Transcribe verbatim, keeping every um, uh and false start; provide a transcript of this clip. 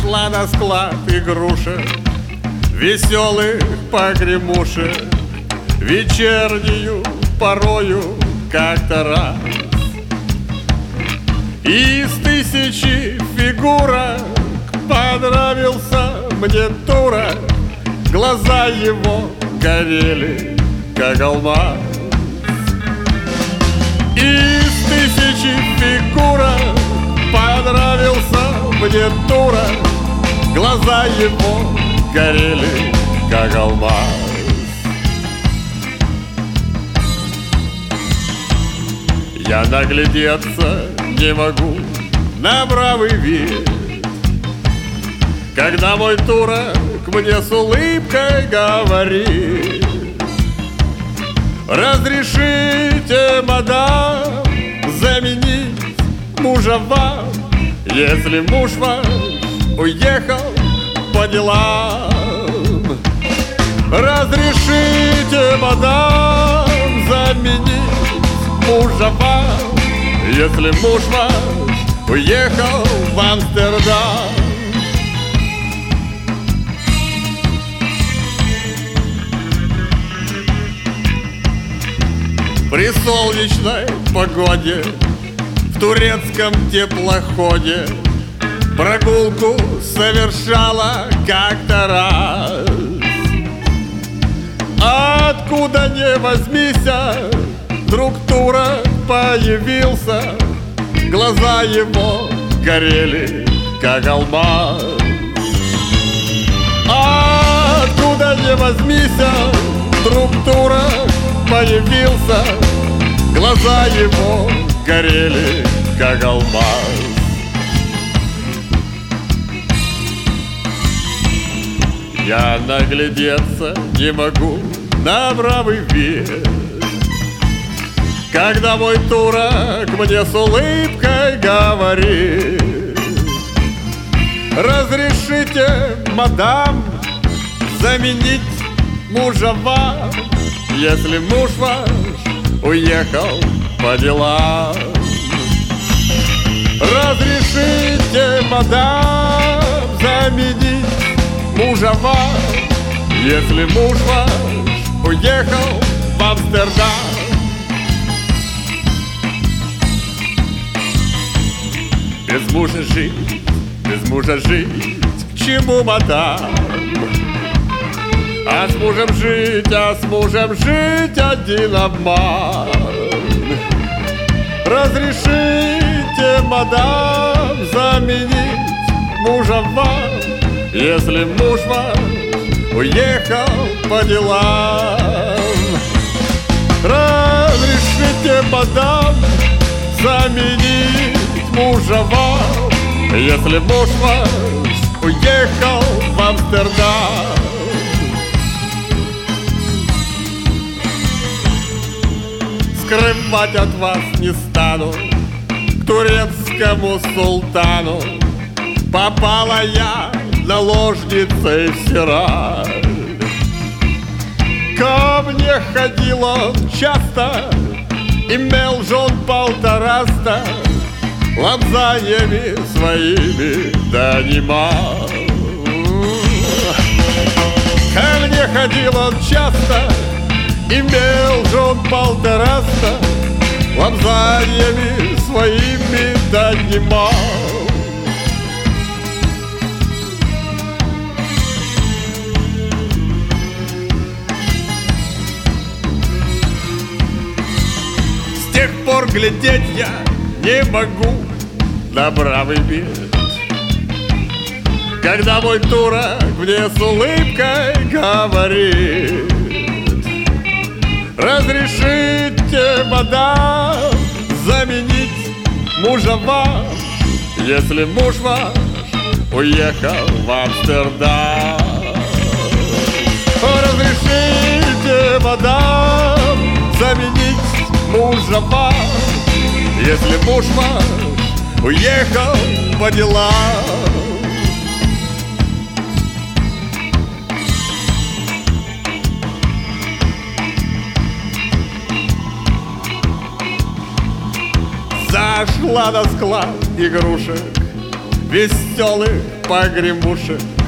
Зашла на склад игрушек, веселых погремушек, вечернюю порою как-то раз. Из тысячи фигурок понравился мне турок, глаза его горели, как алмаз. Из тысячи фигурок понравился мне турок, глаза его горели, как алмаз. Я наглядеться не могу на бравый вид, когда мой турок мне с улыбкой говорит: разрешите, мадам, заменить мужа вам, если муж ваш уехал по делам. Разрешите, мадам, заменить мужа вам, если муж ваш уехал в Амстердам. При солнечной погоде в турецком теплоходе прогулку совершала как-то раз. Откуда ни возьмися, вдруг турок появился, глаза его горели, как алмаз. Откуда ни возьмися, вдруг турок появился, глаза его горели, как алмаз. Я наглядеться не могу на бравый вид, когда мой турок мне с улыбкой говорит: разрешите, мадам, заменить мужа вам, если муж ваш уехал по делам. Разрешите, мадам, заменить мужа вам, если муж ваш уехал в Амстердам. Без мужа жить, без мужа жить, к чему, мадам? А с мужем жить, а с мужем жить один обман. Разрешите, мадам, заменить мужа вам, если муж ваш уехал по делам. Разрешите, мадам, заменить мужа вам, если муж ваш уехал в Амстердам. Скрывать от вас не стану, к турецкому султану попала я наложницей в Сираль. Ко мне ходил он часто, имел жен полтораста, лапзаниями своими донимал. Ко мне ходил он часто, имел жен полтораста, лапзаниями своими донимал. С тех пор глядеть я не могу на бравый вид, когда мой турок мне с улыбкой говорит: разрешите, мадам, заменить мужа вам, если муж ваш уехал в Амстердам. Разрешите, мадам, заменить мужа вам, если муж ваш уехал по делам. Зашла на склад игрушек веселых погремушек